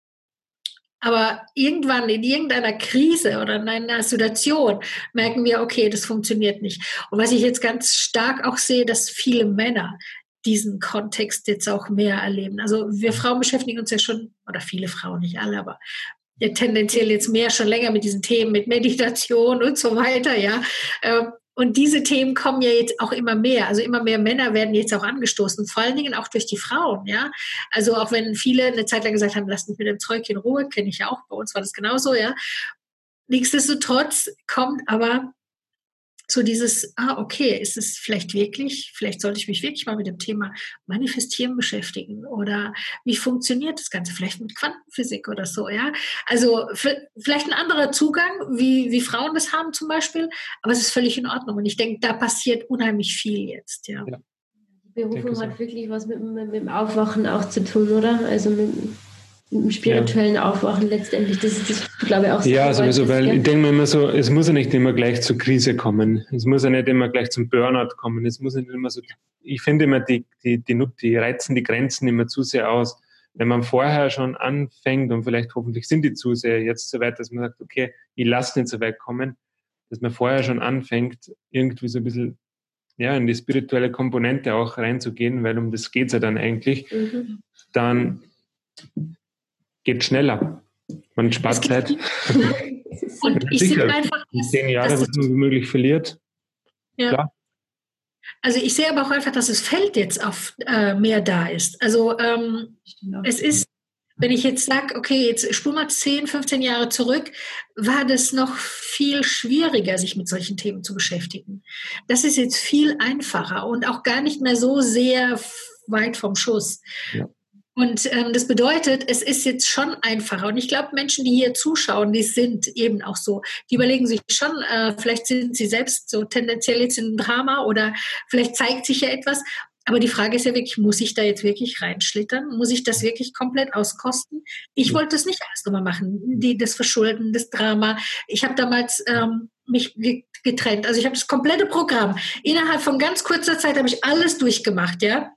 C: Aber irgendwann in irgendeiner Krise oder in einer Situation merken wir, okay, das funktioniert nicht. Und was ich jetzt ganz stark auch sehe, dass viele Männer diesen Kontext jetzt auch mehr erleben. Also wir Frauen beschäftigen uns ja schon, oder viele Frauen, nicht alle, aber ja, tendenziell jetzt mehr schon länger mit diesen Themen, mit Meditation und so weiter, ja. Und diese Themen kommen ja jetzt auch immer mehr. Also immer mehr Männer werden jetzt auch angestoßen, vor allen Dingen auch durch die Frauen, ja. Also auch wenn viele eine Zeit lang gesagt haben, lasst mich mit dem Zeug in Ruhe, kenne ich ja auch, bei uns war das genauso, ja. Nichtsdestotrotz kommt aber so dieses, ah, okay, ist es vielleicht wirklich, vielleicht sollte ich mich wirklich mal mit dem Thema Manifestieren beschäftigen oder wie funktioniert das Ganze, vielleicht mit Quantenphysik oder so, ja. Also vielleicht ein anderer Zugang, wie, wie Frauen das haben zum Beispiel, aber es ist völlig in Ordnung und ich denke, da passiert unheimlich viel jetzt, ja. ja.
B: Die Berufung hat wirklich was mit, mit, mit dem Aufwachen auch zu tun, oder? Also mit im spirituellen ja. Aufwachen letztendlich, das ist das, glaube ich, auch so.
D: Ja, sowieso, weil ja. ich denke mir immer so, es muss ja nicht immer gleich zur Krise kommen, es muss ja nicht immer gleich zum Burnout kommen, es muss nicht immer so, ich finde immer, die, die, die, die reizen die Grenzen immer zu sehr aus. Wenn man vorher schon anfängt und vielleicht hoffentlich sind die Zuseher jetzt so weit, dass man sagt, okay, ich lasse nicht so weit kommen, dass man vorher schon anfängt, irgendwie so ein bisschen ja, in die spirituelle Komponente auch reinzugehen, weil um das geht es ja dann eigentlich, mhm. dann geht schneller. Man spart Zeit.
C: Und ich sehe einfach,
D: dass zehn Jahre, dass man womöglich verliert.
C: Ja. Klar. Also ich sehe aber auch einfach, dass das Feld jetzt auf äh, mehr da ist. Also ähm, es ist, wenn ich jetzt sage, okay, jetzt spul mal zehn, fünfzehn Jahre zurück, war das noch viel schwieriger, sich mit solchen Themen zu beschäftigen. Das ist jetzt viel einfacher und auch gar nicht mehr so sehr weit vom Schuss. Ja. Und ähm, das bedeutet, es ist jetzt schon einfacher. Und ich glaube, Menschen, die hier zuschauen, die sind eben auch so. Die überlegen sich schon, äh, vielleicht sind sie selbst so tendenziell jetzt in einem Drama oder vielleicht zeigt sich ja etwas. Aber die Frage ist ja wirklich, muss ich da jetzt wirklich reinschlittern? Muss ich das wirklich komplett auskosten? Ich wollte das nicht alles nochmal machen. Die, das Verschulden, das Drama. Ich habe damals ähm, mich getrennt. Also ich habe das komplette Programm. Innerhalb von ganz kurzer Zeit habe ich alles durchgemacht, ja.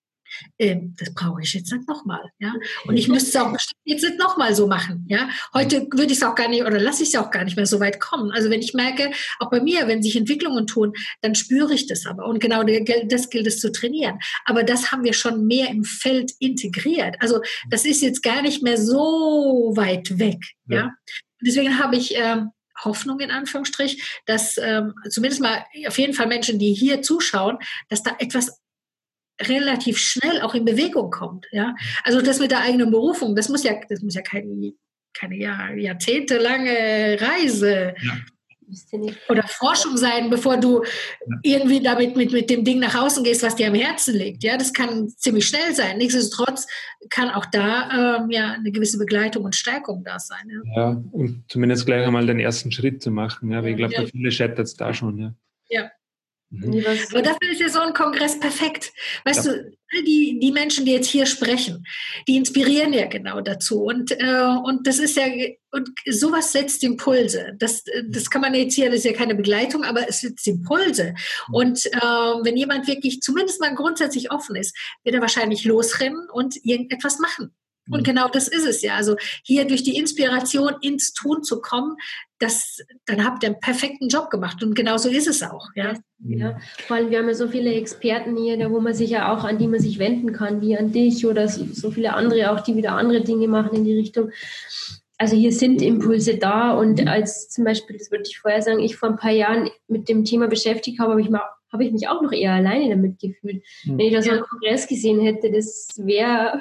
C: Ähm, das brauche ich jetzt nicht nochmal, ja. Und ich müsste es auch jetzt nicht nochmal so machen, ja. Heute würde ich es auch gar nicht oder lasse ich es auch gar nicht mehr so weit kommen. Also wenn ich merke, auch bei mir, wenn sich Entwicklungen tun, dann spüre ich das aber. Und genau das gilt es zu trainieren. Aber das haben wir schon mehr im Feld integriert. Also das ist jetzt gar nicht mehr so weit weg, ja. ja? Deswegen habe ich ähm, Hoffnung in Anführungsstrich, dass ähm, zumindest mal auf jeden Fall Menschen, die hier zuschauen, dass da etwas relativ schnell auch in Bewegung kommt, ja. Also das mit der eigenen Berufung, das muss ja, das muss ja keine, keine Jahr, jahrzehntelange Reise ja. oder Forschung sein, bevor du ja. irgendwie damit mit, mit dem Ding nach außen gehst, was dir am Herzen liegt, ja. Das kann ziemlich schnell sein. Nichtsdestotrotz kann auch da ähm, ja eine gewisse Begleitung und Stärkung da sein. Ja,
D: ja und zumindest gleich einmal den ersten Schritt zu machen, ja. Weil ich glaube, ja. viele scheitert es da schon, ja.
C: Ja. Mhm. Aber dafür ist ja so ein Kongress perfekt. Weißt ja. du, die, die Menschen, die jetzt hier sprechen, die inspirieren ja genau dazu. Und, äh, und das ist ja, und sowas setzt Impulse. Das, das kann man jetzt hier, das ist ja keine Begleitung, aber es setzt Impulse. Und äh, wenn jemand wirklich zumindest mal grundsätzlich offen ist, wird er wahrscheinlich losrennen und irgendetwas machen. Und genau das ist es ja. Also hier durch die Inspiration ins Tun zu kommen, das, dann habt ihr einen perfekten Job gemacht. Und genau so ist es auch. Ja.
B: Ja, vor allem, wir haben ja so viele Experten hier, da wo man sich ja auch, an die man sich wenden kann, wie an dich oder so, so viele andere auch, die wieder andere Dinge machen in die Richtung. Also hier sind Impulse da und als zum Beispiel, das würde ich vorher sagen, ich vor ein paar Jahren mit dem Thema beschäftigt habe, habe ich, mal, habe ich mich auch noch eher alleine damit gefühlt. Mhm. Wenn ich da so einen Kongress gesehen hätte, das wäre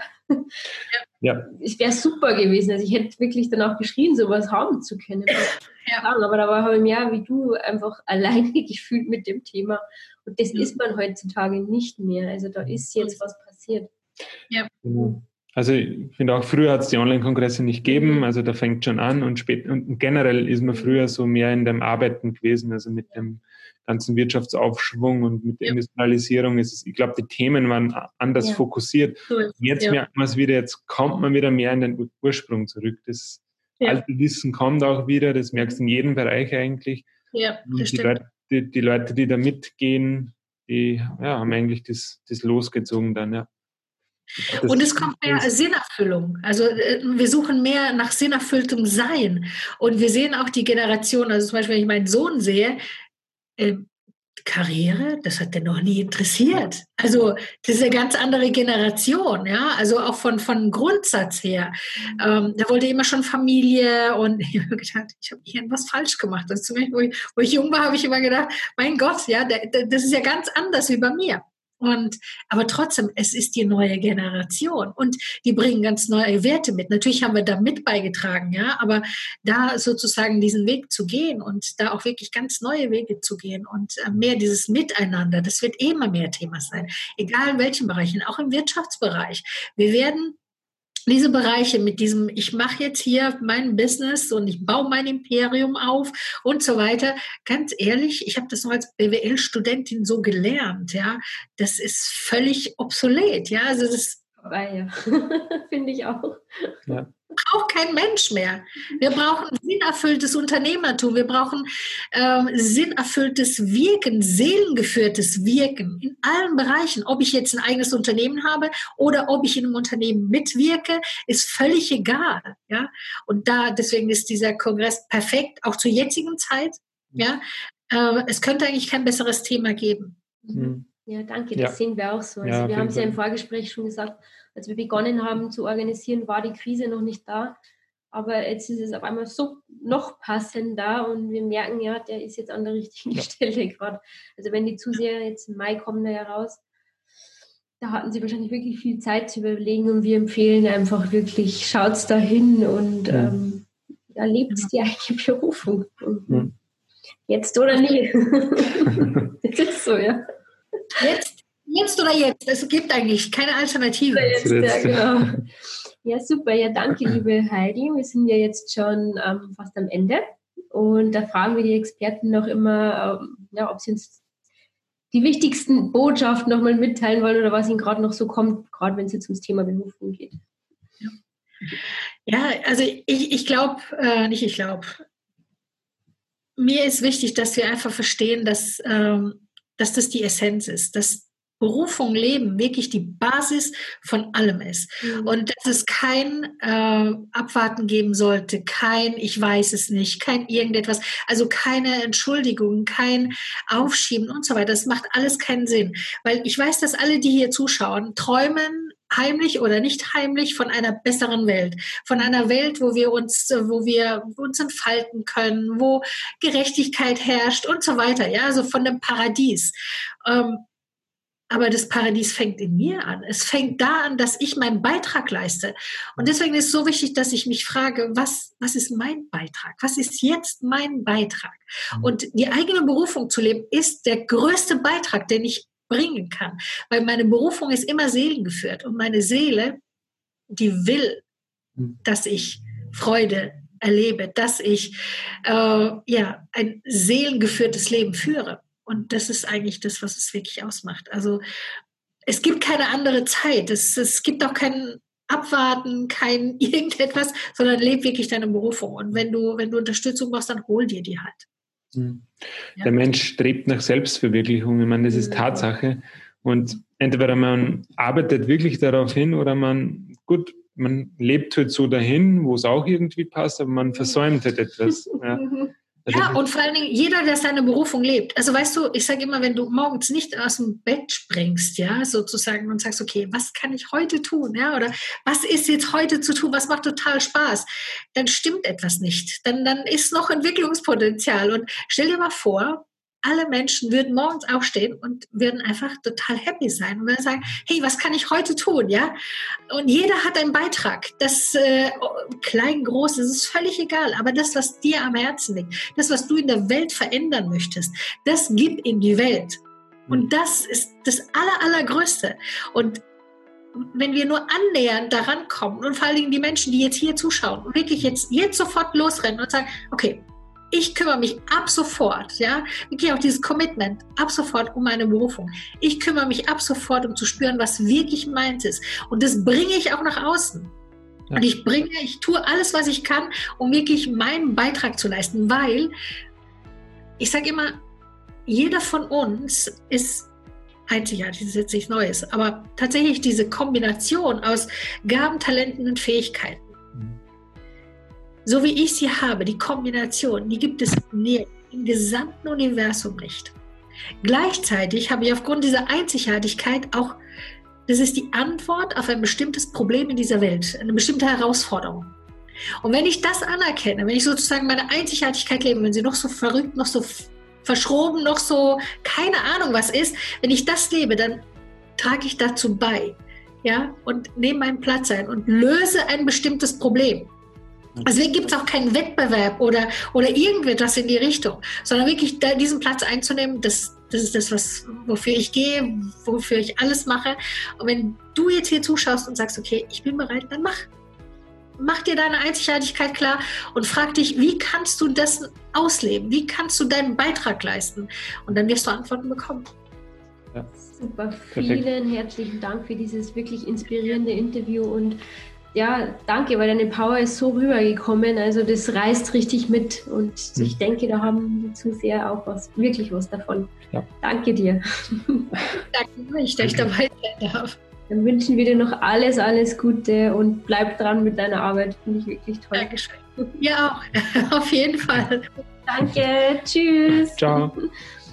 B: ja. es wäre super gewesen. Also ich hätte wirklich dann auch geschrien, sowas haben zu können. Ja. Aber da war halt mehr wie du einfach alleine gefühlt mit dem Thema. Und das mhm. ist man heutzutage nicht mehr. Also da ist jetzt was passiert.
C: Ja.
D: Genau. Also ich finde auch, früher hat es die Online-Kongresse nicht gegeben, also da fängt schon an und spät und generell ist man früher so mehr in dem Arbeiten gewesen, also mit dem ganzen Wirtschaftsaufschwung und mit der ja. Industrialisierung ist es, ich glaube, die Themen waren anders ja. fokussiert.
C: Cool.
D: Jetzt
C: ja.
D: merkt man es wieder, jetzt kommt man wieder mehr in den Ursprung zurück. Das ja. alte Wissen kommt auch wieder, das merkst du in jedem Bereich eigentlich.
C: Ja, das
D: die
C: stimmt.
D: Leute, die, die Leute, die da mitgehen, die ja, haben eigentlich das, das losgezogen dann, ja. Das
C: und es kommt mehr Sinnerfüllung. Also wir suchen mehr nach sinnerfülltem Sein. Und wir sehen auch die Generation, also zum Beispiel, wenn ich meinen Sohn sehe, äh, Karriere, das hat den noch nie interessiert. Also das ist eine ganz andere Generation, ja, also auch von, von Grundsatz her. Ähm, der wollte immer schon Familie und ich habe gedacht, ich habe irgendwas falsch gemacht. Das ist zum Beispiel, wo ich, wo ich jung war, habe ich immer gedacht, mein Gott, ja, der, der, das ist ja ganz anders wie bei mir. Und, aber trotzdem, es ist die neue Generation und die bringen ganz neue Werte mit. Natürlich haben wir da mit beigetragen, ja, aber da sozusagen diesen Weg zu gehen und da auch wirklich ganz neue Wege zu gehen und mehr dieses Miteinander, das wird eh immer mehr Thema sein, egal in welchen Bereichen, auch im Wirtschaftsbereich. Wir werden diese Bereiche mit diesem, ich mache jetzt hier mein Business und ich baue mein Imperium auf und so weiter. Ganz ehrlich, ich habe das noch als B W L-Studentin so gelernt, ja. Das ist völlig obsolet, ja. Also das
B: ja. Finde ich auch.
D: Ja.
C: Braucht kein Mensch mehr. Wir brauchen sinnerfülltes Unternehmertum. Wir brauchen ähm, sinnerfülltes Wirken, seelengeführtes Wirken in allen Bereichen. Ob ich jetzt ein eigenes Unternehmen habe oder ob ich in einem Unternehmen mitwirke, ist völlig egal. Ja? Und da deswegen ist dieser Kongress perfekt, auch zur jetzigen Zeit. Ja? Äh, es könnte eigentlich kein besseres Thema geben.
B: Mhm. Ja, danke, das
D: ja.
B: sehen wir auch so. Also
D: ja,
B: wir haben es ja im Vorgespräch schon gesagt, als wir begonnen haben zu organisieren, war die Krise noch nicht da. Aber jetzt ist es auf einmal so noch passender und wir merken ja, der ist jetzt an der richtigen ja. Stelle gerade. Also wenn die Zuseher jetzt im Mai kommen da ja raus, da hatten sie wahrscheinlich wirklich viel Zeit zu überlegen und wir empfehlen einfach wirklich, schaut's da hin und ja. ähm, erlebt die eigene Berufung. Mhm. Jetzt oder nie. Das ist so, ja.
C: Jetzt, jetzt oder jetzt? Es gibt eigentlich keine Alternative.
B: Jetzt, ja, genau. Ja, super. Ja, danke, liebe Heidi. Wir sind ja jetzt schon ähm, fast am Ende. Und da fragen wir die Experten noch immer, ähm, ja, ob sie uns die wichtigsten Botschaften nochmal mitteilen wollen oder was ihnen gerade noch so kommt, gerade wenn es jetzt ums Thema Berufung geht.
C: Ja, ja also ich, ich glaube, äh, nicht ich glaube, mir ist wichtig, dass wir einfach verstehen, dass ähm, dass das die Essenz ist, dass Berufung, Leben wirklich die Basis von allem ist. Mhm. Und dass es kein äh, Abwarten geben sollte, kein ich weiß es nicht, kein irgendetwas, also keine Entschuldigung, kein Aufschieben und so weiter. Das macht alles keinen Sinn. Weil ich weiß, dass alle, die hier zuschauen, träumen heimlich oder nicht heimlich von einer besseren Welt, von einer Welt, wo wir uns, wo wir uns entfalten können, wo Gerechtigkeit herrscht und so weiter, ja, also von dem Paradies. Ähm, aber das Paradies fängt in mir an. Es fängt da an, dass ich meinen Beitrag leiste. Und deswegen ist es so wichtig, dass ich mich frage, was, was ist mein Beitrag? Was ist jetzt mein Beitrag? Und die eigene Berufung zu leben, ist der größte Beitrag, den ich bringen kann. Weil meine Berufung ist immer seelengeführt. Und meine Seele, die will, dass ich Freude erlebe, dass ich äh, ja, ein seelengeführtes Leben führe. Und das ist eigentlich das, was es wirklich ausmacht. Also es gibt keine andere Zeit. Es, es gibt auch kein Abwarten, kein irgendetwas, sondern leb wirklich deine Berufung. Und wenn du, wenn du Unterstützung brauchst, dann hol dir die halt.
D: Der ja. Mensch strebt nach Selbstverwirklichung. Ich meine, das ist Tatsache. Und entweder man arbeitet wirklich darauf hin oder man, gut, man lebt halt so dahin, wo es auch irgendwie passt, aber man versäumt halt etwas. Ja.
C: Ja, und vor allen Dingen jeder, der seine Berufung lebt. Also weißt du, ich sage immer, wenn du morgens nicht aus dem Bett springst, ja, sozusagen und sagst, okay, was kann ich heute tun, ja, oder was ist jetzt heute zu tun, was macht total Spaß, dann stimmt etwas nicht. Dann, dann ist noch Entwicklungspotenzial. Und stell dir mal vor, alle Menschen würden morgens aufstehen und würden einfach total happy sein und würden sagen, hey, was kann ich heute tun, ja? Und jeder hat einen Beitrag. Das äh, klein, groß, das ist völlig egal. Aber das, was dir am Herzen liegt, das, was du in der Welt verändern möchtest, das gib in die Welt. Und das ist das aller, allergrößte. Und wenn wir nur annähernd daran kommen und vor allen Dingen die Menschen, die jetzt hier zuschauen und wirklich jetzt, jetzt sofort losrennen und sagen, okay, ich kümmere mich ab sofort, ja, wirklich auch dieses Commitment, ab sofort um meine Berufung. Ich kümmere mich ab sofort, um zu spüren, was wirklich meins ist. Und das bringe ich auch nach außen. Und ich bringe, ich tue alles, was ich kann, um wirklich meinen Beitrag zu leisten, weil ich sage immer, jeder von uns ist einzigartig, das ist jetzt nichts Neues, aber tatsächlich diese Kombination aus Gaben, Talenten und Fähigkeiten, mhm. so wie ich sie habe, die Kombination, die gibt es im gesamten Universum nicht. Gleichzeitig habe ich aufgrund dieser Einzigartigkeit auch, das ist die Antwort auf ein bestimmtes Problem in dieser Welt, eine bestimmte Herausforderung. Und wenn ich das anerkenne, wenn ich sozusagen meine Einzigartigkeit lebe, wenn sie noch so verrückt, noch so verschroben, noch so keine Ahnung was ist, wenn ich das lebe, dann trage ich dazu bei, ja, und nehme meinen Platz ein und löse ein bestimmtes Problem. Deswegen gibt es auch keinen Wettbewerb oder, oder irgendetwas in die Richtung, sondern wirklich da, diesen Platz einzunehmen, das, das ist das, was, wofür ich gehe, wofür ich alles mache. Und wenn du jetzt hier zuschaust und sagst, okay, ich bin bereit, dann mach. Mach dir deine Einzigartigkeit klar und frag dich, wie kannst du das ausleben? Wie kannst du deinen Beitrag leisten? Und dann wirst du Antworten bekommen.
B: Ja. Super, vielen Perfekt. Herzlichen Dank für dieses wirklich inspirierende Interview und ja, danke, weil deine Power ist so rübergekommen, also das reißt richtig mit und hm. ich denke, da haben die Zuseher auch was, wirklich was davon. Ja. Danke dir.
C: Danke, ich, dass ich dabei sein darf.
B: Dann wünschen wir dir noch alles, alles Gute und bleib dran mit deiner Arbeit. Finde ich wirklich toll.
C: Dankeschön. Ja, auch. Auf jeden Fall.
B: Danke. Tschüss.
D: Ciao.